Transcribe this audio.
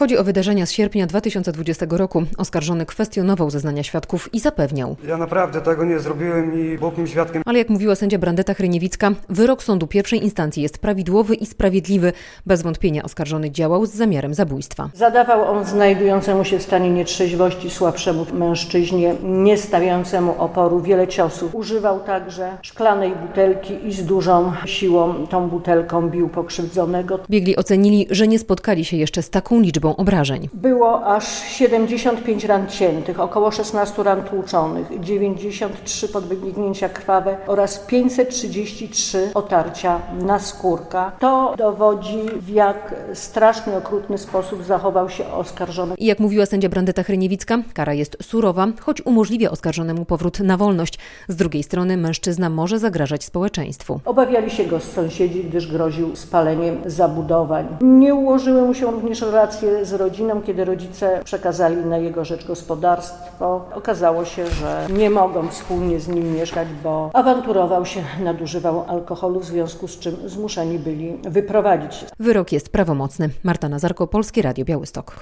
Chodzi o wydarzenia z sierpnia 2020 roku. Oskarżony kwestionował zeznania świadków i zapewniał: Ja naprawdę tego nie zrobiłem i był tym świadkiem. Ale jak mówiła sędzia Brandeta Hryniewicka, wyrok sądu pierwszej instancji jest prawidłowy i sprawiedliwy. Bez wątpienia oskarżony działał z zamiarem zabójstwa. Zadawał on znajdującemu się w stanie nietrzeźwości słabszemu mężczyźnie, nie stawiającemu oporu, wiele ciosów. Używał także szklanej butelki i z dużą siłą tą butelką bił pokrzywdzonego. Biegli ocenili, że nie spotkali się jeszcze z taką liczbą obrażeń. Było aż 75 ran ciętych, około 16 ran tłuczonych, 93 podbiegnięcia krwawe oraz 533 otarcia naskórka. To dowodzi, w jak straszny, okrutny sposób zachował się oskarżony. I jak mówiła sędzia Brandeta Hryniewicka, kara jest surowa, choć umożliwia oskarżonemu powrót na wolność. Z drugiej strony mężczyzna może zagrażać społeczeństwu. Obawiali się go sąsiedzi, gdyż groził spaleniem zabudowań. Nie ułożyły mu się również relacje z rodziną, kiedy rodzice przekazali na jego rzecz gospodarstwo. Okazało się, że nie mogą wspólnie z nim mieszkać, bo awanturował się, nadużywał alkoholu, w związku z czym zmuszeni byli wyprowadzić się. Wyrok jest prawomocny. Marta Nazarko, Polskie Radio Białystok.